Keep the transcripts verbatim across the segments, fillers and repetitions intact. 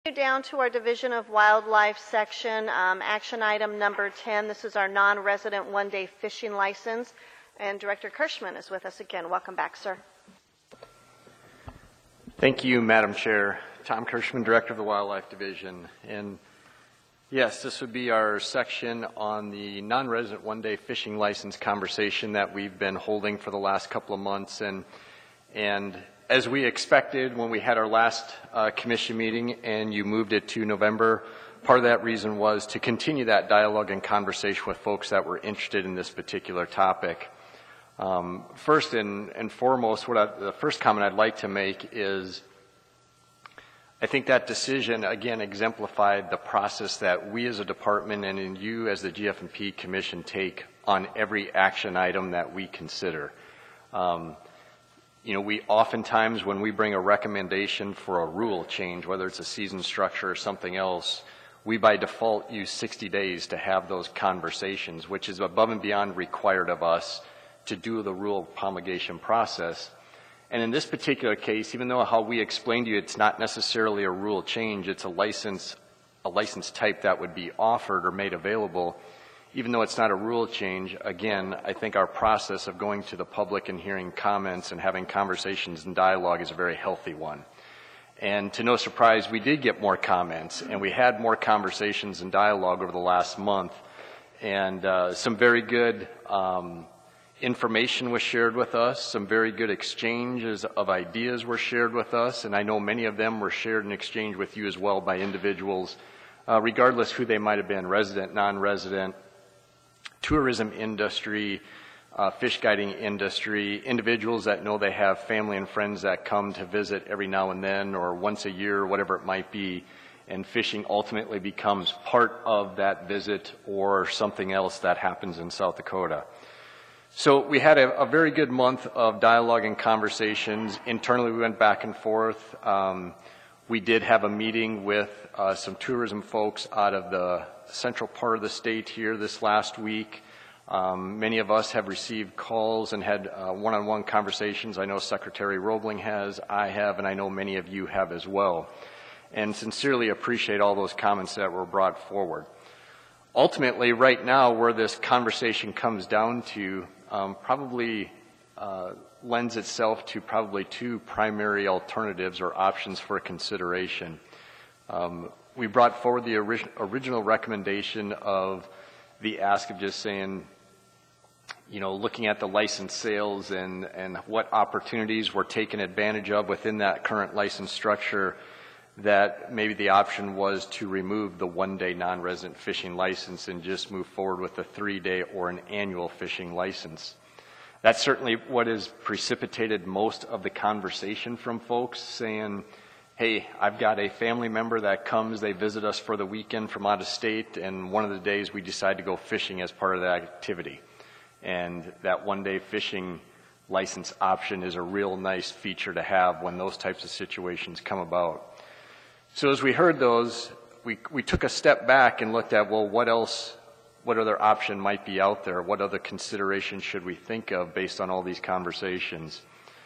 Down to our Division of Wildlife section, um, action item number ten. This is our non-resident one-day fishing license, and Director Kirschman is with us again. Welcome back, sir. Thank you, Madam Chair. Tom Kirschman, Director of the Wildlife Division. And yes, this would be our section on the non-resident one-day fishing license conversation that we've been holding for the last couple of months. And, and as we expected when we had our last uh, commission meeting and you moved it to November, part of that reason was to continue that dialogue and conversation with folks that were interested in this particular topic. Um, first and, and foremost, what I, the first comment I'd like to make is I think that decision, again, exemplified the process that we as a department and in you as the G F and P Commission take on every action item that we consider. Um, You know, we oftentimes, when we bring a recommendation for a rule change, whether it's a season structure or something else, we by default use sixty days to have those conversations, which is above and beyond required of us to do the rule promulgation process. And in this particular case, even though how we explained to you, it's not necessarily a rule change, it's a license, a license type that would be offered or made available. Even though it's not a rule change, again, I think our process of going to the public and hearing comments and having conversations and dialogue is a very healthy one. And to no surprise, we did get more comments, and we had more conversations and dialogue over the last month. And uh, some very good um, information was shared with us, some very good exchanges of ideas were shared with us, and I know many of them were shared and exchanged with you as well by individuals, uh, regardless who they might have been, resident, non-resident, tourism industry, uh, fish guiding industry, individuals that know they have family and friends that come to visit every now and then or once a year, whatever it might be, and fishing ultimately becomes part of that visit or something else that happens in South Dakota. So we had a, a very good month of dialogue and conversations. Internally, we went back and forth. Um, we did have a meeting with uh, some tourism folks out of the central part of the state here this last week. Um, many of us have received calls and had uh, one-on-one conversations. I know Secretary Roebling has, I have, and I know many of you have as well. And sincerely appreciate all those comments that were brought forward. Ultimately, right now, where this conversation comes down to um, probably uh, lends itself to probably two primary alternatives or options for consideration. Um, We brought forward the ori original recommendation of the ask of just saying, you know, looking at the license sales and, and what opportunities were taken advantage of within that current license structure, that maybe the option was to remove the one-day non-resident fishing license and just move forward with a three-day or an annual fishing license. That's certainly what has precipitated most of the conversation from folks saying, hey, I've got a family member that comes, they visit us for the weekend from out of state, and one of the days we decide to go fishing as part of that activity. And that one-day fishing license option is a real nice feature to have when those types of situations come about. So as we heard those, we, we took a step back and looked at, well, what else, what other option might be out there? What other considerations should we think of based on all these conversations?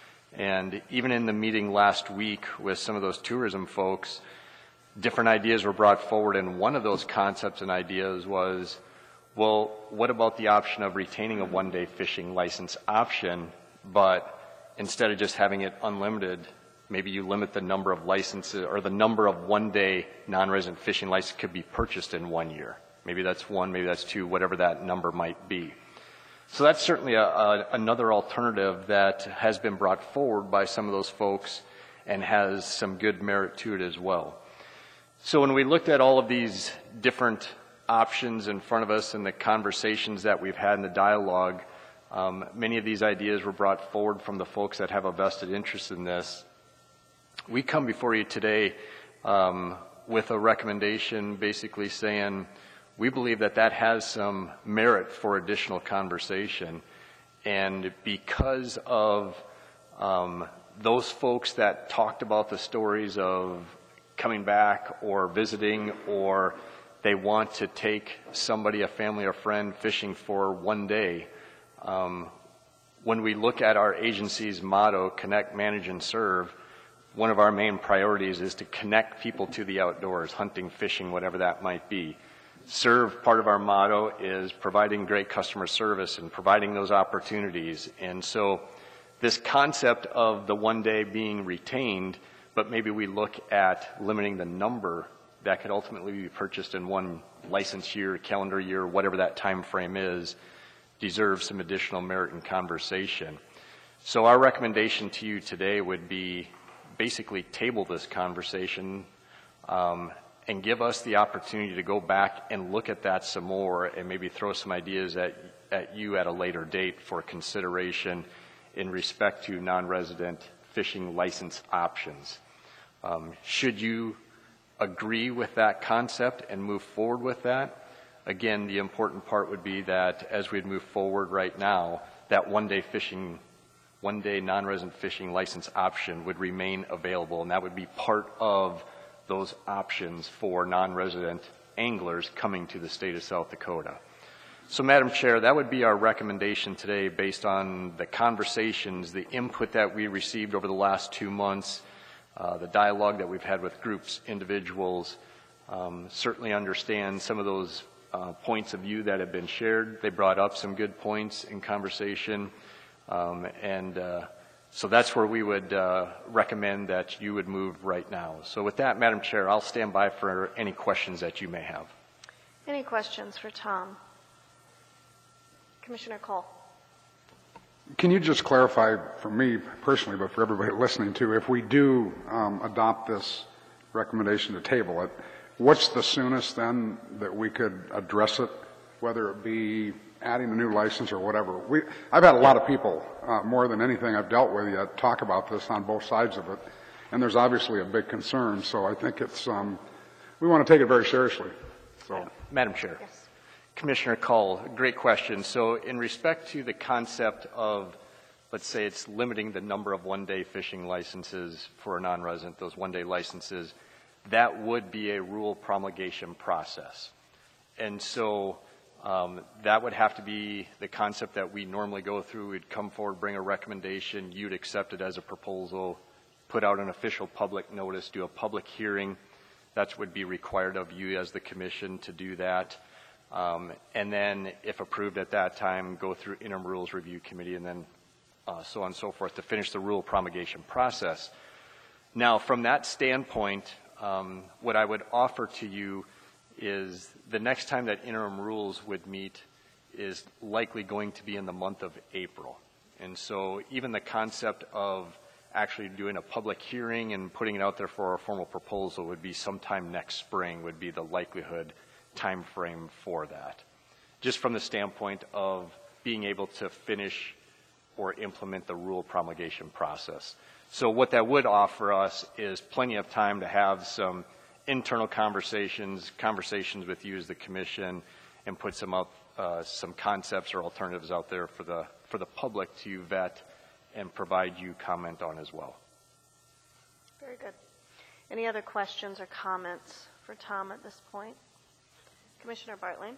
And even in the meeting last week with some of those tourism folks, different ideas were brought forward, and one of those concepts and ideas was, well, what about the option of retaining a one-day fishing license option, but instead of just having it unlimited, maybe you limit the number of licenses or the number of one-day non-resident fishing licenses could be purchased in one year. Maybe that's one, maybe that's two, whatever that number might be. So that's certainly a, a, another alternative that has been brought forward by some of those folks and has some good merit to it as well. So when we looked at all of these different options in front of us and the conversations that we've had in the dialogue, um, many of these ideas were brought forward from the folks that have a vested interest in this. We come before you today um, with a recommendation basically saying, we believe that that has some merit for additional conversation. And because of um, those folks that talked about the stories of coming back or visiting, or they want to take somebody, a family or friend, fishing for one day, um, when we look at our agency's motto, connect, manage, and serve, one of our main priorities is to connect people to the outdoors, hunting, fishing, whatever that might be. Serve, part of our motto, is providing great customer service and providing those opportunities. And so this concept of the one day being retained, but maybe we look at limiting the number that could ultimately be purchased in one license year, calendar year, whatever that time frame is, deserves some additional merit and conversation. So our recommendation to you today would be basically table this conversation um, and give us the opportunity to go back and look at that some more and maybe throw some ideas at, at you at a later date for consideration in respect to non-resident fishing license options. Um, should you agree with that concept and move forward with that, again, the important part would be that as we move forward right now, that one-day fishing, one-day non-resident fishing license option would remain available, and that would be part of those options for non-resident anglers coming to the state of South Dakota. So, Madam Chair, that would be our recommendation today based on the conversations, the input that we received over the last two months, uh, the dialogue that we've had with groups, individuals. Um, certainly understand some of those uh, points of view that have been shared. They brought up some good points in conversation, um, and uh, so that's where we would uh, recommend that you would move right now. So with that, Madam Chair, I'll stand by for any questions that you may have. Any questions for Tom? Commissioner Cole. Can you just clarify for me personally, but for everybody listening too, if we do um, adopt this recommendation to table it, what's the soonest then that we could address it, whether it be adding a new license or whatever? We, I've had a lot of people, uh, more than anything I've dealt with yet, talk about this on both sides of it, and there's obviously a big concern, so I think it's, um, we want to take it very seriously. So, Madam Chair. Yes. Commissioner Call, great question. So in respect to the concept of, let's say it's limiting the number of one-day fishing licenses for a non-resident, those one-day licenses, that would be a rule promulgation process. And so um, that would have to be the concept that we normally go through. We'd come forward, bring a recommendation, you'd accept it as a proposal, put out an official public notice, do a public hearing. That would be required of you as the commission to do that. Um, and then, if approved at that time, go through interim rules review committee and then uh, so on and so forth to finish the rule promulgation process. Now, from that standpoint, um, what I would offer to you is the next time that interim rules would meet is likely going to be in the month of April. And so even the concept of actually doing a public hearing and putting it out there for a formal proposal would be sometime next spring would be the likelihood time frame for that, just from the standpoint of being able to finish or implement the rule promulgation process. So what that would offer us is plenty of time to have some internal conversations, conversations with you as the commission, and put some out, uh, some concepts or alternatives out there for the for the public to vet and provide you comment on as well. Very good. Any other questions or comments for Tom at this point? Commissioner Bartling.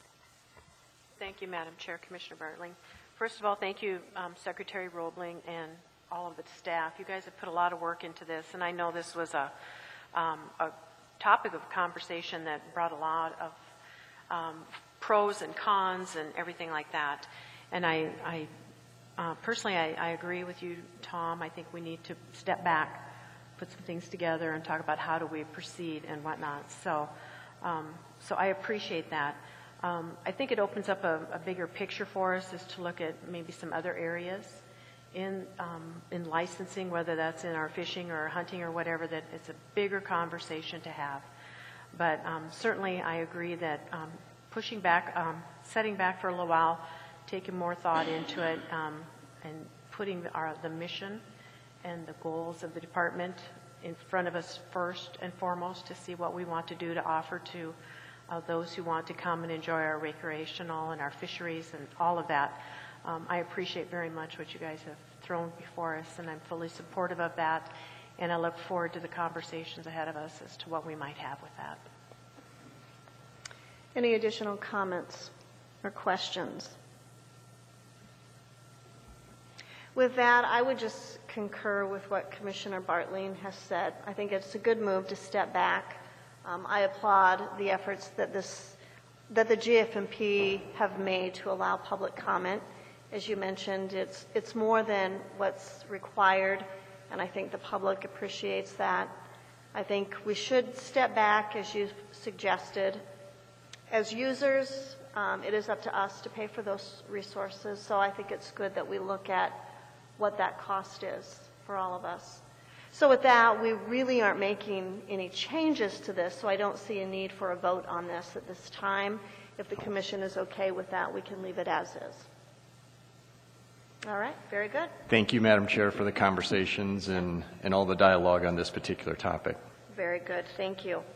Thank you, Madam Chair, Commissioner Bartling. First of all, thank you, um, Secretary Roebling and all of the staff. You guys have put a lot of work into this, and I know this was a, um, a topic of conversation that brought a lot of um, pros and cons and everything like that. And I, I uh, personally, I, I agree with you, Tom. I think we need to step back, put some things together, and talk about how do we proceed and whatnot. So. Um, So I appreciate that. Um, I think it opens up a, a bigger picture for us is to look at maybe some other areas in um, in licensing, whether that's in our fishing or hunting or whatever, that it's a bigger conversation to have. But um, certainly I agree that um, pushing back, um, setting back for a little while, taking more thought into it, um, and putting our, the mission and the goals of the department in front of us first and foremost to see what we want to do to offer to Uh, those who want to come and enjoy our recreational and our fisheries and all of that. Um, I appreciate very much what you guys have thrown before us, and I'm fully supportive of that, and I look forward to the conversations ahead of us as to what we might have with that. Any additional comments or questions? With that, I would just concur with what Commissioner Bartling has said. I think it's a good move to step back. Um, I applaud the efforts that this, that the G F M P have made to allow public comment. As you mentioned, it's, it's more than what's required, and I think the public appreciates that. I think we should step back, as you suggested. As users, um, it is up to us to pay for those resources, so I think it's good that we look at what that cost is for all of us. So with that, we really aren't making any changes to this, so I don't see a need for a vote on this at this time. If the commission is okay with that, we can leave it as is. All right, very good. Thank you, Madam Chair, for the conversations and, and all the dialogue on this particular topic. Very good, thank you.